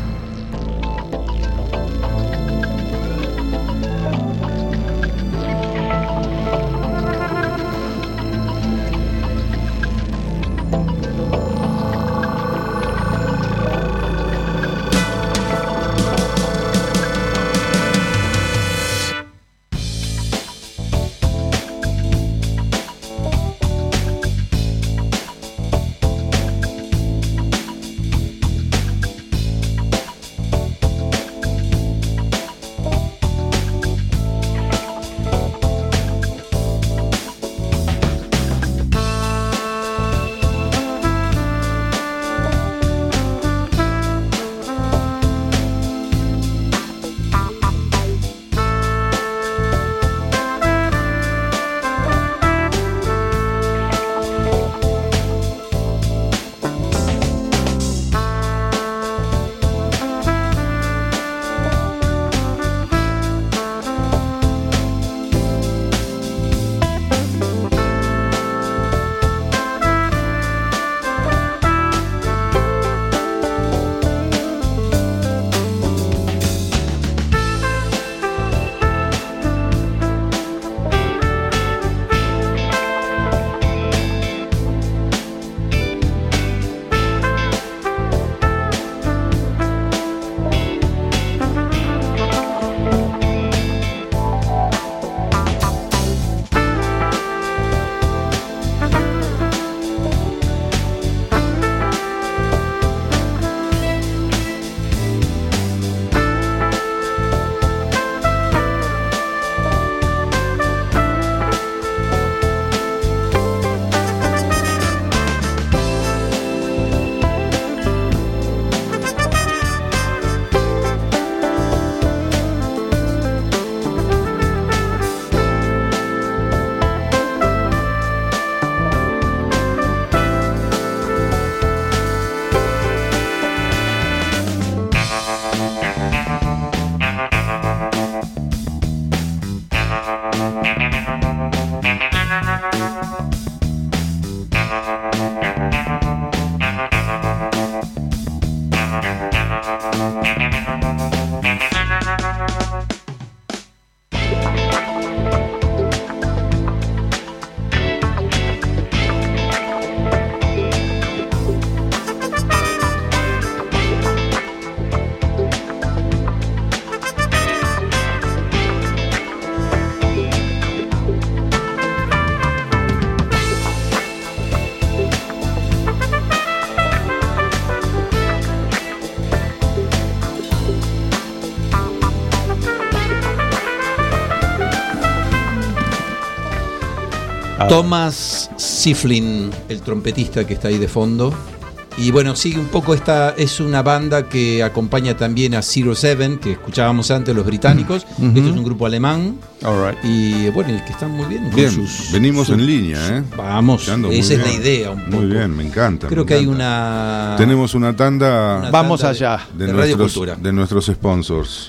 A Thomas Siflin, el trompetista que está ahí de fondo. Y bueno, sigue un poco esta, es una banda que acompaña también a Zero Seven, que escuchábamos antes, los británicos. Uh-huh. Esto es un grupo alemán. All right. Y bueno, y que están muy bien. con Bien, sus- venimos sus- en línea, ¿eh? Vamos, Ando muy esa es la bien. idea un poco. Muy bien, me encanta. Creo me que hay encanta. una... Tenemos una tanda una Vamos tanda de- allá. de, de Radio nuestros, Cultura. de nuestros sponsors.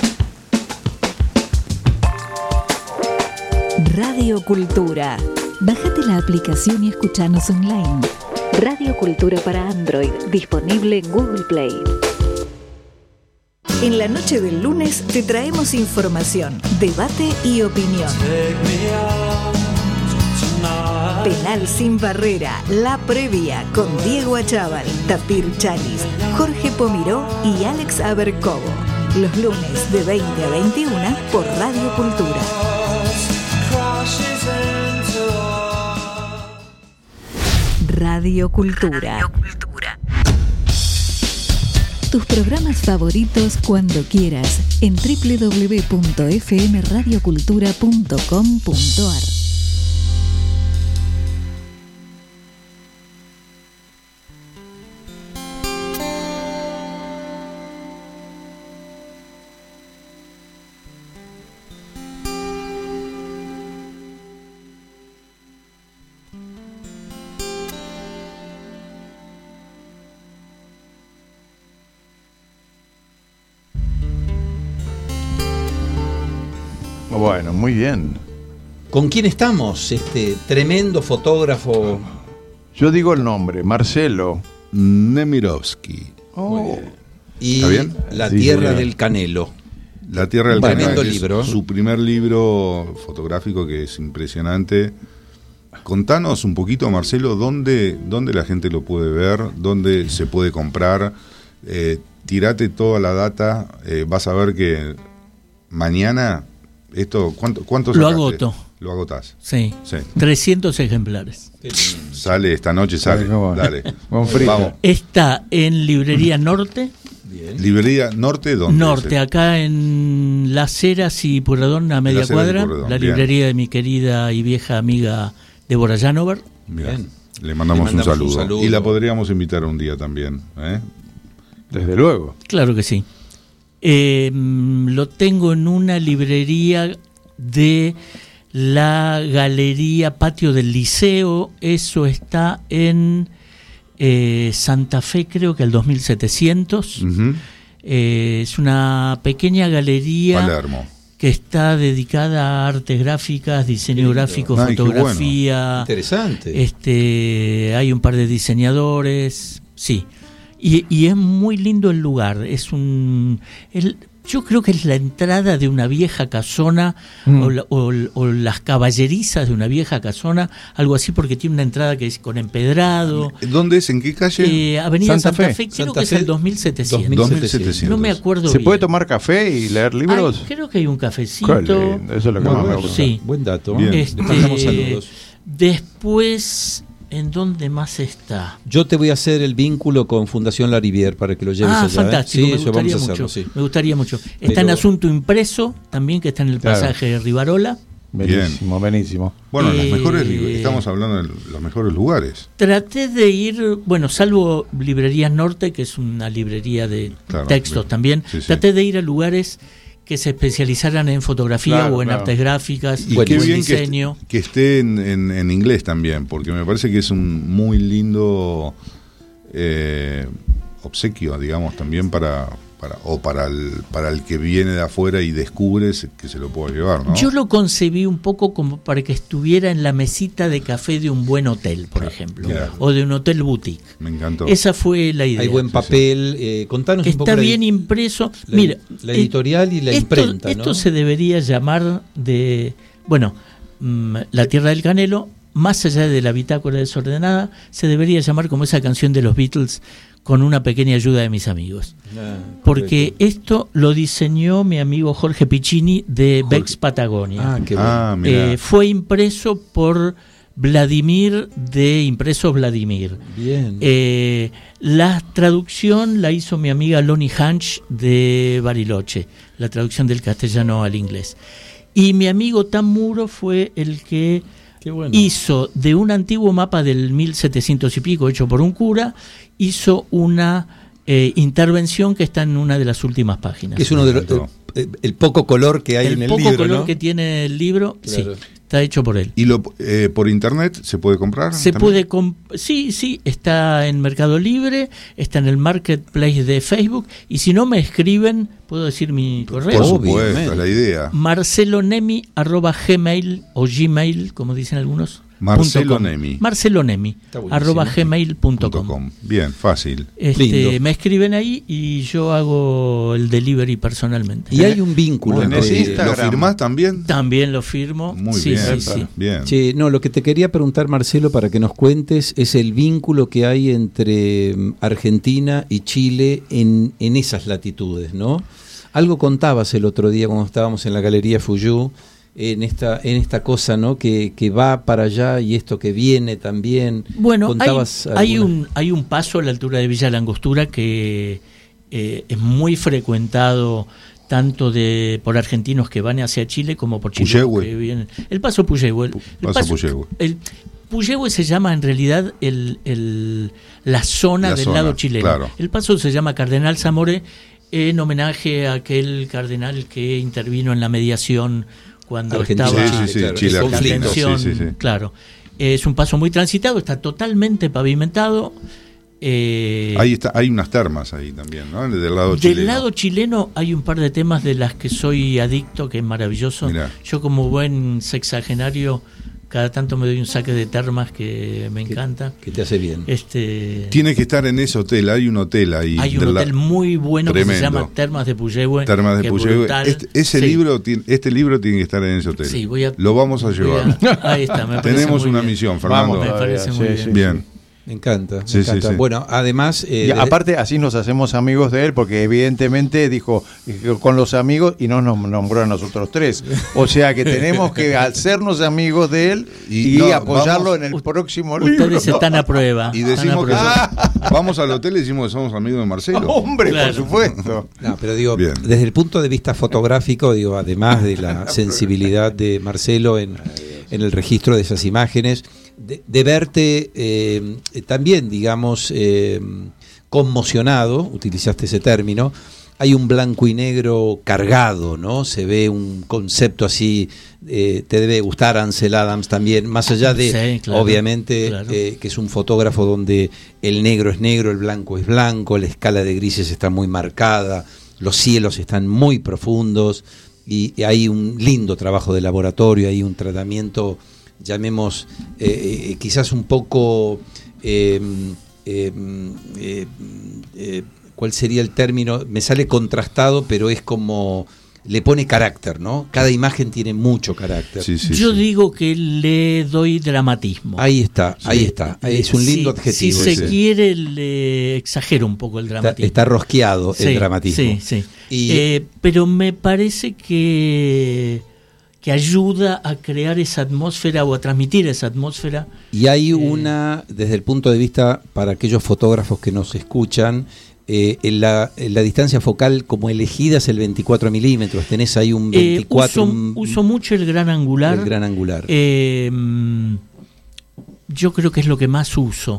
Radio Cultura. Bájate la aplicación y escuchanos online. Radio Cultura para Android, disponible en Google Play. En la noche del lunes te traemos información, debate y opinión. Penal sin barrera, la previa con Diego Achával, Tapir Chalis, Jorge Pomiró y Alex Abercovo. Los lunes de veinte a veintiuna por Radio Cultura. Radio Cultura. Tus programas favoritos cuando quieras en doble u doble u doble u punto f m radio cultura punto com punto a r. Bueno, muy bien. ¿Con quién estamos? Este tremendo fotógrafo. Yo digo el nombre, Marcelo. Nemirovsky. Oh. Y ¿Está bien? La Sí, Tierra sí. del Canelo. La Tierra del Tremendo Canal, que es libro. su primer libro fotográfico, que es impresionante. Contanos un poquito, Marcelo, dónde, dónde la gente lo puede ver, dónde se puede comprar. Eh, tirate toda la data. Eh, vas a ver que mañana esto, ¿cuánto, cuánto Lo sacaste? agoto. Lo agotás. Sí, Sí. trescientos ejemplares. Sale esta noche, sale. Qué bueno. Dale. Con frito. Vamos. Está en Librería Norte. Librería Norte, ¿dónde? Norte, es? acá en Las Heras y Pueyrredón, a media Las Heras y cuadra. Pueyrredón, La bien. librería de mi querida y vieja amiga Débora Janover. Mirá, Bien. le mandamos, Le mandamos un, saludo. un saludo. Y la podríamos invitar un día también. ¿eh? Desde luego. Claro que sí. Eh, lo tengo en una librería de la Galería Patio del Liceo. Eso está en eh, Santa Fe, creo que al dos mil setecientos. Ujú. Eh, es una pequeña galería Palermo. que está dedicada a artes gráficas, diseño gráfico, Ay, qué fotografía. Interesante. Este, hay un par de diseñadores, sí. Y, y es muy lindo el lugar. Es un, el, yo creo que es la entrada de una vieja casona Mm. o, la- o- o las caballerizas de una vieja casona, algo así, porque tiene una entrada que es con empedrado. ¿Dónde es? ¿En qué calle? Eh, Avenida Santa Santa, Fe. Fe, creo Santa que es Fe, el dos mil setecientos. dos mil dos mil setecientos. No me acuerdo ¿Se bien. puede tomar café y leer libros? Ay, creo que hay un Qué cafecito. lindo, eso es lo que Muy más me bueno. gusta. Sí. Buen dato. Bien. Le Este, mandamos saludos. Después, ¿en dónde más está? Yo te voy a hacer el vínculo con Fundación Larivier para que lo lleves Ah, allá. ¿eh? fantástico, Sí, me eso gustaría vamos a mucho. hacerlo, sí. Me gustaría mucho. Está Pero- en Asunto Impreso, también, que está en el Claro. pasaje de Rivarola. Buenísimo, buenísimo. Bueno, las eh, mejores, li- estamos hablando de los mejores lugares. Traté de ir, bueno, salvo Librerías Norte, que es una librería de Claro, textos bien. también, Sí, sí. traté de ir a lugares que se especializaran en fotografía Claro, o en claro. artes gráficas, Y o en qué bien que, est- diseño. que esté en, en- en inglés también, porque me parece que es un muy lindo eh, obsequio, digamos, también para, para o para el, para el que viene de afuera y descubre se- que se lo puede llevar, ¿no? Yo lo concebí un poco como para que estuviera en la mesita de café de un buen hotel, por ejemplo, claro. o de un hotel boutique. Me encantó. Esa fue la idea. Hay buen papel. eh, contanos un poco Está la- bien impreso. la, Mira, la eh, editorial y la esto, imprenta, esto ¿no? se debería llamar de, bueno, mm, La Tierra del Canelo, más allá de la bitácora desordenada, se debería llamar como esa canción de los Beatles, con una pequeña ayuda de mis amigos. Ah, Porque correcto. esto lo diseñó mi amigo Jorge Piccini de Jorge. Bex Patagonia. Ah, qué bueno. Ah, mira. Eh, fue impreso por Vladimir de Impresos Vladimir. Bien. Eh, la traducción la hizo mi amiga Lonnie Hanch de Bariloche, la traducción del castellano al inglés. Y mi amigo Tamuro fue el que Qué bueno. hizo de un antiguo mapa del mil setecientos y pico, hecho por un cura, hizo una eh, intervención que está en una de las últimas páginas. Que es uno de los, el, el poco color que hay el en el poco libro, color ¿no? que tiene el libro, Claro. sí, está hecho por él. ¿Y lo, eh, por internet se puede comprar? Se también? puede comp- sí, sí, está en Mercado Libre, está en el marketplace de Facebook, y si no me escriben, puedo decir mi correo. Por supuesto, Obviamente. es la idea. marcelonemi arroba gmail o gmail, como dicen algunos. Marcelo punto com. Nemi. Marcelonemi Está buenísimo. arroba gmail punto Punto com. com. Bien, fácil. Este, Lindo. me escriben ahí y yo hago el delivery personalmente. Y hay un vínculo Bueno, Tenés entre- ¿lo Instagram. firmás también? También lo firmo. Muy sí, bien, sí, sí. bien. Che, no, lo que te quería preguntar, Marcelo, para que nos cuentes, es el vínculo que hay entre mm, Argentina y Chile en, en esas latitudes, ¿no? Algo contabas el otro día cuando estábamos en la Galería Fuyú, en esta, en esta cosa, ¿no? Que, que va para allá y esto que viene también. Bueno, hay, Contabas hay alguna- un hay un paso a la altura de Villa Langostura que eh, es muy frecuentado tanto de por argentinos que van hacia Chile como por chilenos Puyehue. que vienen. El paso Puyehue. El, Pu- el paso Puyehue. el Puyehue se llama en realidad el, el, la zona La del zona, lado chileno. claro. El paso se llama Cardenal Zamore en homenaje a aquel cardenal que intervino en la mediación cuando Argentina, estaba Sí, sí, sí, claro, Chile, el la Argentina, tensión, sí, sí, sí. claro. Es un paso muy transitado, está totalmente pavimentado. eh, Ahí está, hay unas termas ahí también, ¿no? Del lado del chileno. lado chileno hay un par de temas de las que soy adicto, que es maravilloso. Mirá. Yo como buen sexagenario, cada tanto me doy un saque de termas que me encanta. Que te hace bien. Este, Tiene que estar en ese hotel, hay un hotel ahí. hay un del la- hotel muy bueno que se Tremendo. llama Termas de Puyehue. Termas que de es Puyehue. brutal. Este, ese Sí. libro, tiene- este libro tiene que estar en ese hotel. Sí, voy a- Lo vamos a voy llevar. a- ahí está, me parece Tenemos muy una bien. misión, Fernando. Me parece muy Sí, bien. sí, Bien. Me encanta, me Sí, sí, encanta. sí. Bueno, además... eh, Y desde- aparte, así nos hacemos amigos de él, porque evidentemente dijo que con los amigos y no nos nombró a nosotros tres. O sea que tenemos que hacernos amigos de él y, Y no, apoyarlo vamos- en el próximo libro. Ustedes están a prueba. Y están a decimos que prueba. so- vamos al hotel y decimos que somos amigos de Marcelo. Hombre, Claro. por supuesto. No, pero digo, Bien. desde el punto de vista fotográfico, digo, además de la sensibilidad de Marcelo en, en el registro de esas imágenes, de, de verte eh, también, digamos, eh, conmocionado, utilizaste ese término, hay un blanco y negro cargado, ¿no? Se ve un concepto así, eh, te debe gustar Ansel Adams también, más allá de, Sí, claro, obviamente, claro. eh, que es un fotógrafo donde el negro es negro, el blanco es blanco, la escala de grises está muy marcada, los cielos están muy profundos y, y hay un lindo trabajo de laboratorio, hay un tratamiento, llamemos, eh, eh, quizás un poco... eh, eh, eh, eh, ¿cuál sería el término? Me sale contrastado, pero es como... le pone carácter, ¿no? Cada imagen tiene mucho carácter. Sí, sí, Yo sí. digo que le doy dramatismo. Ahí está, ahí está. Es un lindo Si- adjetivo. Si se ese. quiere, le exagero un poco el Está, dramatismo. está rosqueado Sí, el dramatismo. Sí, sí. Y- Eh, pero me parece que, que ayuda a crear esa atmósfera o a transmitir esa atmósfera. Y hay Eh, una, desde el punto de vista, para aquellos fotógrafos que nos escuchan, eh, en, la, en la distancia focal como elegida es el veinticuatro milímetros. Tenés ahí un Eh, veinticuatro. uso, un- uso mucho el gran angular. el gran angular. Eh, mm, yo creo que es lo que más uso.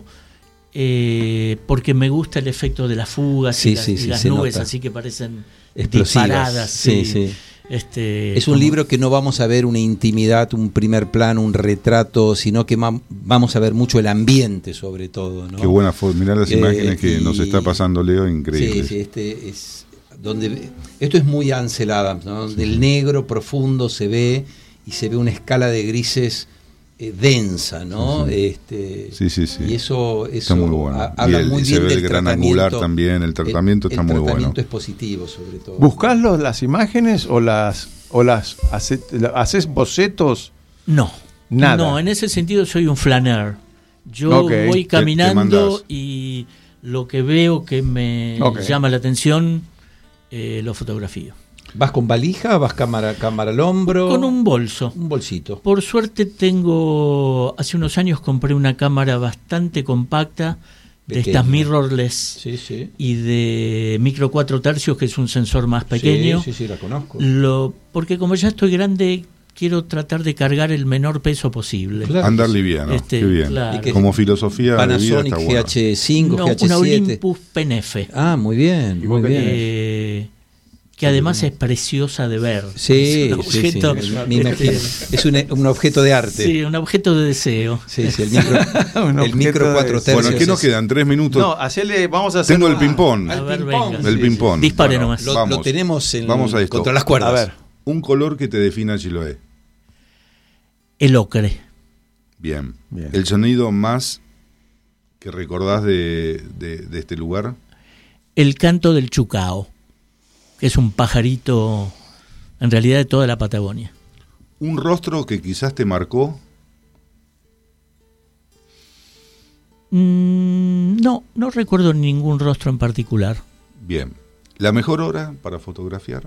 eh, porque me gusta el efecto de las fugas Sí, y las, sí, y sí, las se nubes, nota. así que parecen Explosivas. disparadas. Sí, sí. sí. Este, Es un como- libro que no vamos a ver una intimidad, un primer plano, un retrato, sino que ma- vamos a ver mucho el ambiente sobre todo, ¿no? Qué buena foto. Mirá las Eh, imágenes que y- nos está pasando Leo, increíble. Sí, sí, este es donde esto es muy Ansel Adams, ¿no? Donde el negro profundo se ve y se ve una escala de grises eh, densa, ¿no? Sí, sí. Este, Sí, sí, sí. Y eso, eso Está muy bueno. ha- Y habla el- muy y se bien ve del el gran tratamiento. angular también, el tratamiento está muy El bueno. tratamiento es positivo, sobre todo. ¿Buscás los- las imágenes o las o las hace- haces bocetos? No. Nada. No, en ese sentido soy un flaner. Yo Ok. voy Te- te caminando mandás. y lo que veo que me Ok. llama la atención eh, lo fotografío. ¿Vas con valija? ¿Vas cámara, cámara al hombro? Con un bolso. Un bolsito. Por suerte tengo, hace unos años compré una cámara bastante compacta, de Pequeña. estas mirrorless Sí, sí. y de micro cuatro tercios, que es un sensor más pequeño. Sí, sí, sí, la conozco. Lo, porque como ya estoy grande, quiero tratar de cargar el menor peso posible. Claro. Andar liviano, Este, qué bien. claro. Y que- Como filosofía de vida Panasonic está bueno. G H cinco, No, G H una siete. Olympus Penefe, Ah, muy bien, ¿Y vos muy qué bien. eh, que además es preciosa de ver. Sí, Es un sí, objeto, sí, me imagino. Es un, un objeto de arte. sí, un objeto de deseo. Sí, sí, el micro, Un el micro objeto cuatro de- tercios. Bueno, ¿qué nos es- quedan? Tres minutos. No, hacerle, vamos a hacer. Tengo el ping-pong. A ver, ping-pong. venga. El Sí, ping-pong. Dispare Bueno, nomás. Lo, vamos. lo tenemos en, Vamos a esto. contra las cuerdas. A ver. Un color que te defina Chiloé. El ocre. Bien. Bien. El sonido más que recordás de, de, de este lugar. El canto del chucao, que es un pajarito, en realidad, de toda la Patagonia. Un rostro que quizás te marcó. Mm, no, no recuerdo ningún rostro en particular. Bien. La mejor hora para fotografiar.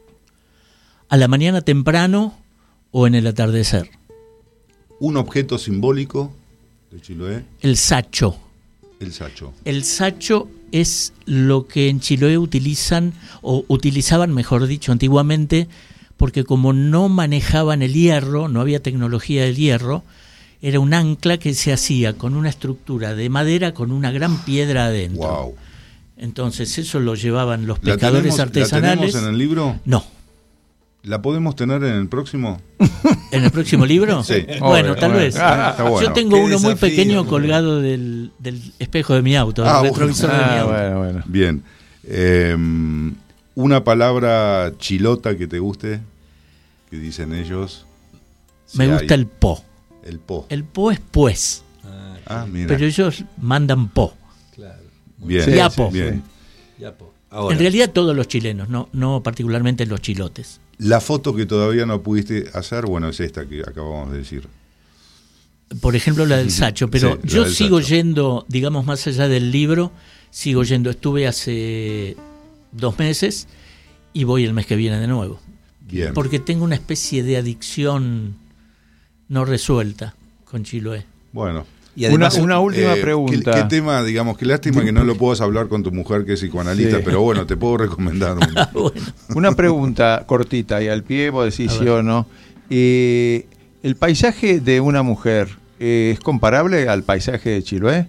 A la mañana temprano o en el atardecer. Un objeto simbólico de Chiloé. El sacho. El sacho. El sacho es lo que en Chiloé utilizan, o utilizaban, mejor dicho, antiguamente, porque como no manejaban el hierro, no había tecnología del hierro, era un ancla que se hacía con una estructura de madera con una gran piedra adentro. Wow. Entonces eso lo llevaban los ¿La pescadores tenemos, ¿La artesanales. tenemos en el libro? No. ¿La podemos tener en el próximo? ¿En el próximo libro? Sí. Bueno, Obvio, tal bueno. vez. Ah, está bueno. Yo tengo Qué uno muy desafío. pequeño colgado del, del espejo de mi auto, Ah, del retrovisor de mi Ah, auto. bueno, bueno. Bien. Eh, una palabra chilota que te guste, que dicen ellos. Me Si gusta hay. el po. El po. El po es pues, Ah, Ah, mira. pero ellos mandan po. claro. Bien. Sí, Ya, sí, po. Bien. Ya, po. Ahora, En realidad todos los chilenos, no, no particularmente los chilotes. La foto que todavía no pudiste hacer, bueno, es esta que acabamos de decir. Por ejemplo, la del Sacho, pero Sí, la yo del sigo Sacho. yendo, digamos, más allá del libro, sigo yendo. Estuve hace dos meses y voy el mes que viene de nuevo. Bien. Porque tengo una especie de adicción no resuelta con Chiloé. Bueno. y además, una, una última Eh, pregunta. ¿qué, qué tema, digamos, qué lástima que no lo puedas hablar con tu mujer que es psicoanalista, Sí. pero bueno, te puedo recomendar un... Bueno, Una pregunta cortita y al pie, vos decís A sí ver. o no. Eh, ¿El paisaje de una mujer eh, es comparable al paisaje de Chiloé?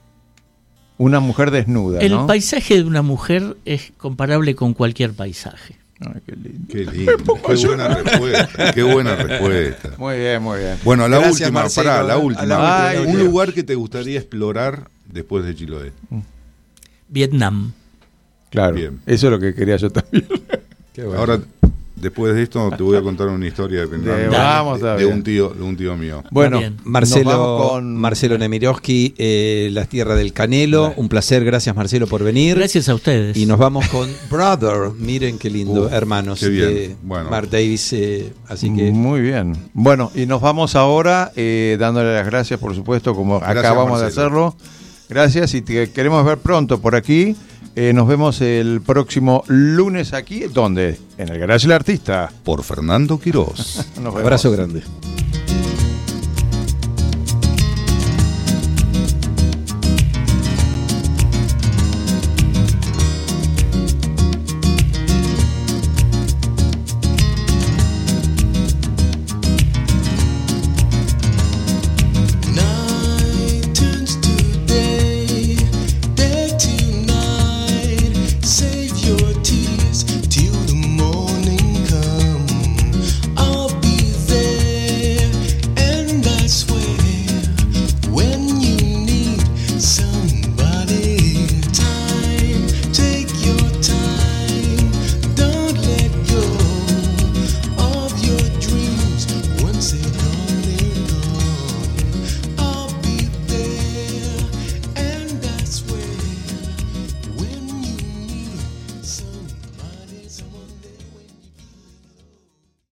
Una mujer desnuda, el ¿no? paisaje de una mujer es comparable con cualquier paisaje. Ay, qué lindo. Qué lindo, qué buena respuesta, qué buena respuesta. Muy bien, muy bien. Bueno, la Gracias, última, Marcelo. pará, la A la última. última, Ay, la un última. lugar que te gustaría explorar después de Chiloé. Vietnam. Claro, Bien. eso es lo que quería yo también. qué bueno. Ahora, después de esto, te voy a contar una historia de, De- vamos, de, está de bien. un tío, de un tío mío. Bueno, bien. nos Marcelo, vamos con- Marcelo Nemirovsky, eh, Las Tierras del Canelo. Bueno. Un placer, gracias Marcelo por venir. Gracias a ustedes. Y nos vamos con Brother, miren qué lindo, Uf, hermanos qué bien. de Bueno. Mark Davis. eh, así que Muy bien. Bueno, y nos vamos ahora eh, dándole las gracias, por supuesto, como Gracias, acabamos de Marcelo. hacerlo. Gracias y te queremos ver pronto por aquí. Eh, nos vemos el próximo lunes aquí, ¿dónde? En el Garage del Artista. Por Fernando Quirós. Nos vemos. abrazo grande.